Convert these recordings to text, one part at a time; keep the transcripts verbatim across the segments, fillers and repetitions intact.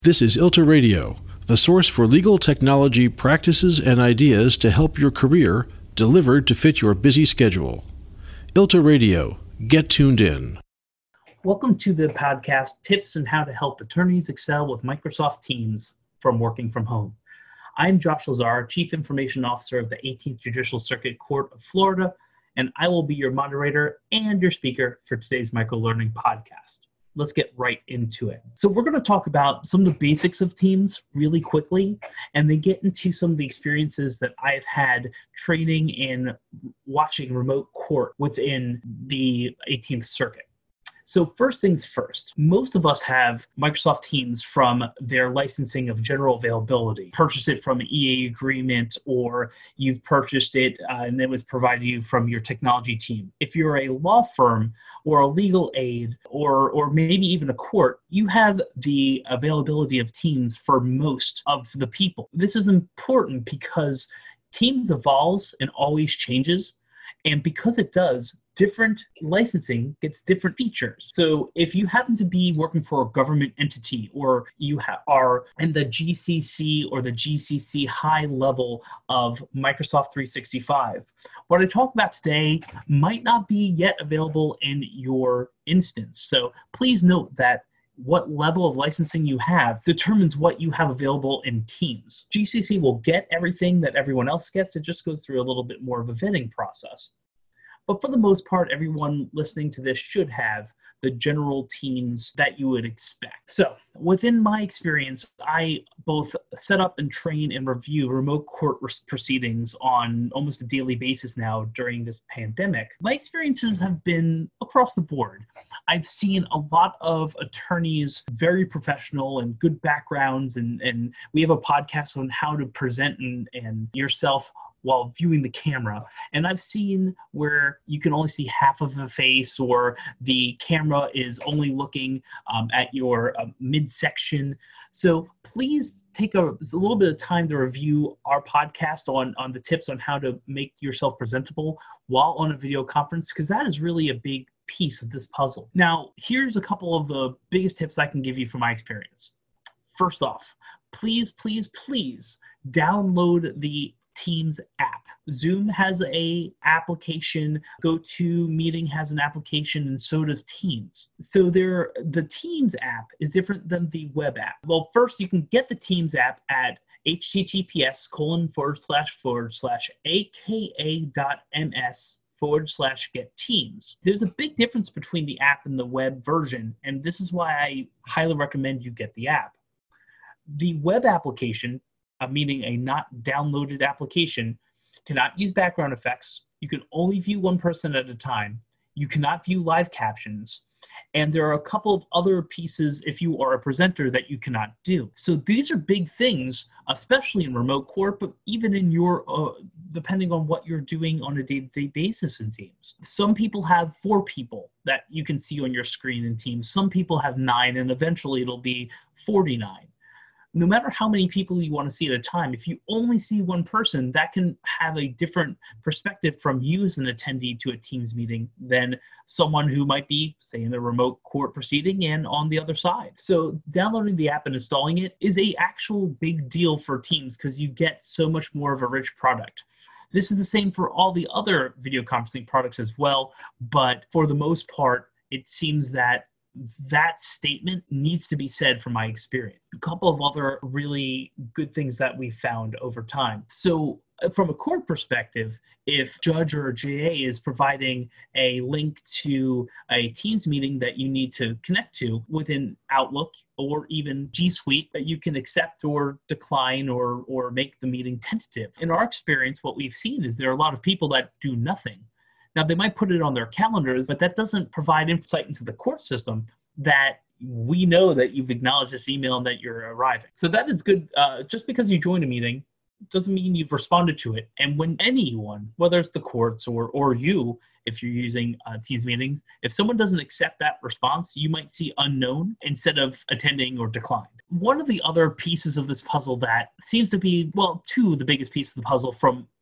This is ILTA Radio, the source for legal technology practices and ideas to help your career, delivered to fit your busy schedule. ILTA Radio, get tuned in. Welcome to the podcast, Tips on How to Help Attorneys Excel with Microsoft Teams from Working from Home. I'm Josh Lazar, Chief Information Officer of the eighteenth Judicial Circuit Court of Florida, and I will be your moderator and your speaker for today's microlearning podcast. Let's get right into it. So we're going to talk about some of the basics of Teams really quickly, and then get into some of the experiences that I've had training in watching remote court within the eighteenth Circuit. So first things first, most of us have Microsoft Teams from their licensing of general availability. Purchase it from an E A agreement, or you've purchased it uh, and it was provided you from your technology team. If you're a law firm or a legal aid or, or maybe even a court, you have the availability of Teams for most of the people. This is important because Teams evolves and always changes. And because it does, different licensing gets different features. So if you happen to be working for a government entity, or you ha- are in the G C C or the G C C high level of Microsoft three sixty-five, what I talk about today might not be yet available in your instance. So please note that what level of licensing you have determines what you have available in Teams. G C C will get everything that everyone else gets. It just goes through a little bit more of a vetting process. But for the most part, everyone listening to this should have the general Teams that you would expect. So within my experience, I both set up and train and review remote court proceedings on almost a daily basis now during this pandemic. My experiences have been across the board. I've seen a lot of attorneys, very professional and good backgrounds, and, and we have a podcast on how to present and, and yourself while viewing the camera. And I've seen where you can only see half of the face, or the camera is only looking um, at your uh, midsection. So please take a, a little bit of time to review our podcast on, on the tips on how to make yourself presentable while on a video conference, because that is really a big piece of this puzzle. Now, here's a couple of the biggest tips I can give you from my experience. First off, please, please, please download the Teams app. Zoom has a application, GoToMeeting has an application, and so does Teams. So there, the Teams app is different than the web app. Well, first you can get the Teams app at https colon forward slash forward slash aka.ms forward slash get Teams. There's a big difference between the app and the web version, and this is why I highly recommend you get the app. The web application, Uh, meaning a not downloaded application, cannot use background effects. You can only view one person at a time. You cannot view live captions. And there are a couple of other pieces if you are a presenter that you cannot do. So these are big things, especially in remote court, but even in your, uh, depending on what you're doing on a day-to-day basis in Teams. Some people have four people that you can see on your screen in Teams. Some people have nine, and eventually it'll be forty-nine. No matter how many people you want to see at a time, if you only see one person, that can have a different perspective from you as an attendee to a Teams meeting than someone who might be, say, in a remote court proceeding and on the other side. So downloading the app and installing it is a actual big deal for Teams, because you get so much more of a rich product. This is the same for all the other video conferencing products as well, but for the most part, it seems that that statement needs to be said from my experience. A couple of other really good things that we found over time. So from a court perspective, if judge or J A is providing a link to a Teams meeting that you need to connect to within Outlook or even G Suite, that you can accept or decline or, or make the meeting tentative. In our experience, what we've seen is there are a lot of people that do nothing. Now, they might put it on their calendars, but that doesn't provide insight into the court system that we know that you've acknowledged this email and that you're arriving. So that is good. Uh, just because you joined a meeting doesn't mean you've responded to it. And when anyone, whether it's the courts or, or you, if you're using uh, Teams meetings, if someone doesn't accept that response, you might see unknown instead of attending or declined. One of the other pieces of this puzzle that seems to be, well, two of the biggest pieces of the puzzle from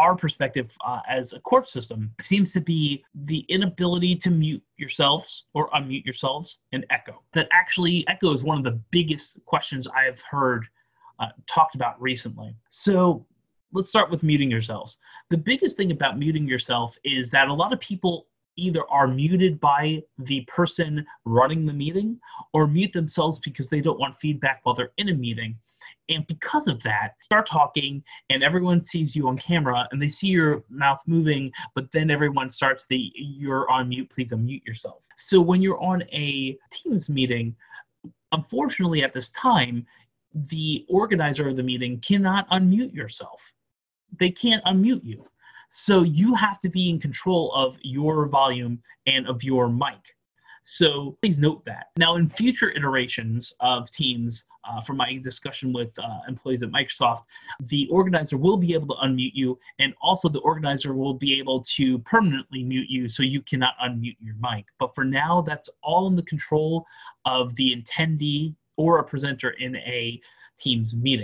our perspective uh, as a court system seems to be the inability to mute yourselves or unmute yourselves and echo. That actually echo is one of the biggest questions I've heard uh, talked about recently. So let's start with muting yourselves. The biggest thing about muting yourself is that a lot of people either are muted by the person running the meeting or mute themselves because they don't want feedback while they're in a meeting. And because of that, start talking and everyone sees you on camera and they see your mouth moving, but then everyone starts the, you're on mute, please unmute yourself. So when you're on a Teams meeting, unfortunately at this time, the organizer of the meeting cannot unmute yourself. They can't unmute you. So you have to be in control of your volume and of your mic. So please note that. Now, in future iterations of Teams, uh, from my discussion with uh, employees at Microsoft, the organizer will be able to unmute you, and also the organizer will be able to permanently mute you so you cannot unmute your mic. But for now, that's all in the control of the attendee or a presenter in a Teams meeting.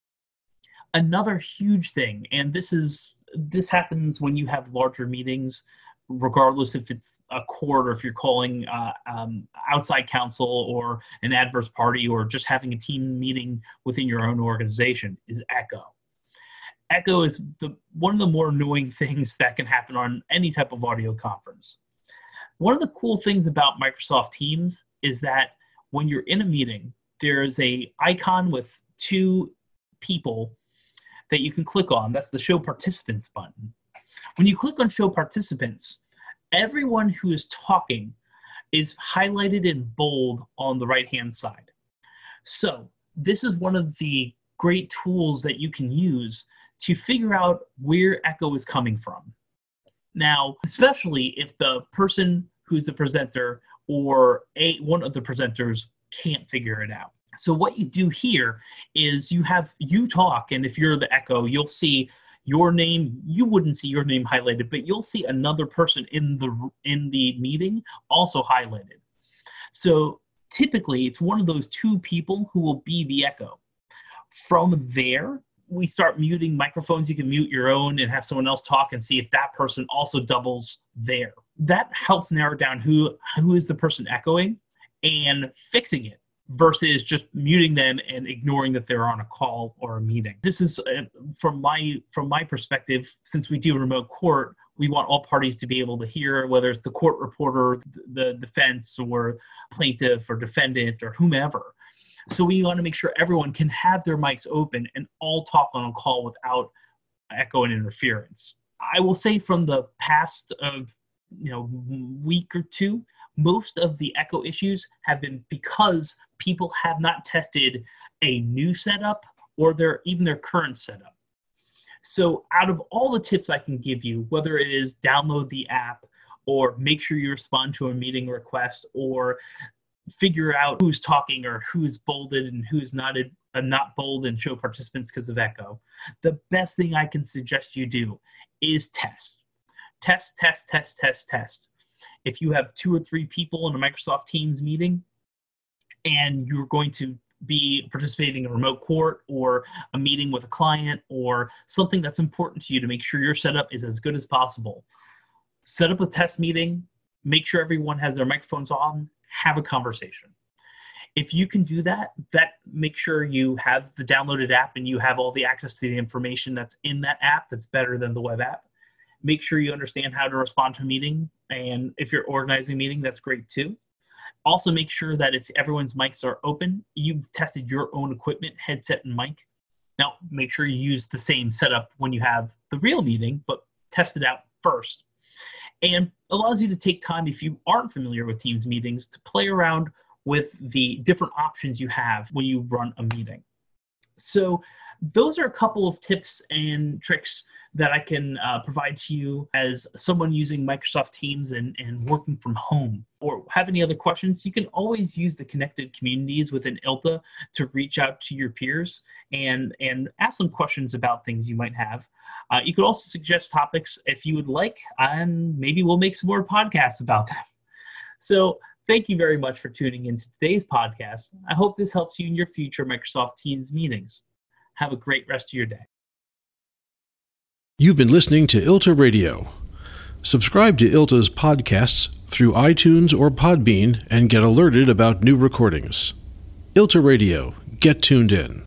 Another huge thing, and this is this happens when you have larger meetings, regardless if it's a court or if you're calling uh, um, outside counsel or an adverse party or just having a team meeting within your own organization, is echo. Echo is the, one of the more annoying things that can happen on any type of audio conference. One of the cool things about Microsoft Teams is that when you're in a meeting, there's a icon with two people that you can click on. That's the Show Participants button. When you click on Show Participants, everyone who is talking is highlighted in bold on the right-hand side. So this is one of the great tools that you can use to figure out where echo is coming from. Now, especially if the person who's the presenter or a, one of the presenters can't figure it out. So what you do here is you have you talk, and if you're the echo, you'll see your name. You wouldn't see your name highlighted, but you'll see another person in the in the meeting also highlighted. So typically, it's one of those two people who will be the echo. From there, we start muting microphones. You can mute your own and have someone else talk and see if that person also doubles there. That helps narrow down who who is the person echoing and fixing it, versus just muting them and ignoring that they're on a call or a meeting. This is, uh, from my from my perspective, since we do remote court, we want all parties to be able to hear, whether it's the court reporter, the defense, or plaintiff, or defendant, or whomever. So we want to make sure everyone can have their mics open and all talk on a call without echo and interference. I will say from the past of you know week or two, most of the echo issues have been because people have not tested a new setup or their even their current setup. So out of all the tips I can give you, whether it is download the app or make sure you respond to a meeting request or figure out who's talking or who's bolded and who's not, uh, not bold and show participants because of echo, the best thing I can suggest you do is test. Test, test, test, test, test. If you have two or three people in a Microsoft Teams meeting and you're going to be participating in a remote court or a meeting with a client or something that's important to you to make sure your setup is as good as possible, set up a test meeting, make sure everyone has their microphones on, have a conversation. If you can do that, that make sure you have the downloaded app and you have all the access to the information that's in that app that's better than the web app. Make sure you understand how to respond to a meeting, and if you're organizing a meeting, that's great too. Also make sure that if everyone's mics are open, you've tested your own equipment, headset and mic. Now, make sure you use the same setup when you have the real meeting, but test it out first. And allows you to take time, if you aren't familiar with Teams meetings, to play around with the different options you have when you run a meeting. So those are a couple of tips and tricks that I can uh, provide to you as someone using Microsoft Teams and, and working from home. Or have any other questions, you can always use the connected communities within I L T A to reach out to your peers and, and ask some questions about things you might have. Uh, you could also suggest topics if you would like, and maybe we'll make some more podcasts about them. So thank you very much for tuning into today's podcast. I hope this helps you in your future Microsoft Teams meetings. Have a great rest of your day. You've been listening to I L T A Radio. Subscribe to I L T A's podcasts through iTunes or Podbean and get alerted about new recordings. I L T A Radio. Get tuned in.